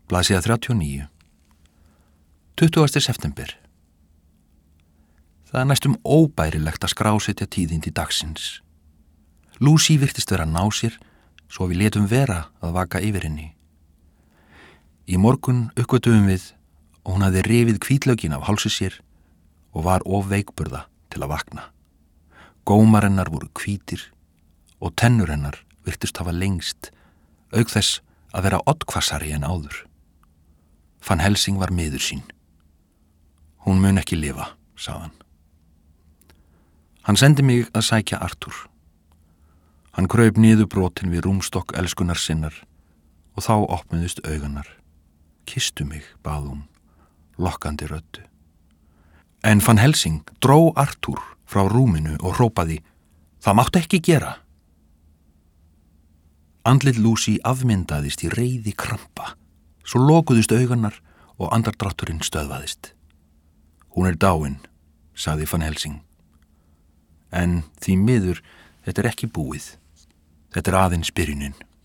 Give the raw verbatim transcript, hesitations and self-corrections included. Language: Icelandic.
Blaðsíða þrjátíu og níu. tuttugasti september. Það er næstum óbærilegt að skrásetja tíðindi dagsins. Lucy virtist vera að ná sér, svo við létum vera að vaka yfir henni. Í morgun uppgötuðum við og hún hafði rifið hvítlögin af hálsi sér og var of veikburða til að vakna. Gómar hennar voru hvítir og tennur hennar virtust hafa lengst, auk þess að vera oddhvassari en áður. Van Helsing var miður sín. Hún mun ekki lifa, sagði hann. Hann sendi mig að sækja Arthur. Hann kraup niður brotin við rúmstokk elskunar sinnar og þá opnuðust auganar. Kisstu mig, bað hún, lokkandi röddu. En Van Helsing dró Arthur frá rúminu og hrópaði: Það mátti ekki gera. Andlit Lucy afmyndaðist í reiði krampa, svo lokuðust auganar og andardrátturinn stöðvaðist. Hún er dáin, sagði Van Helsing. En því miður, þetta er ekki búið. Þetta er aðeins byrjunin.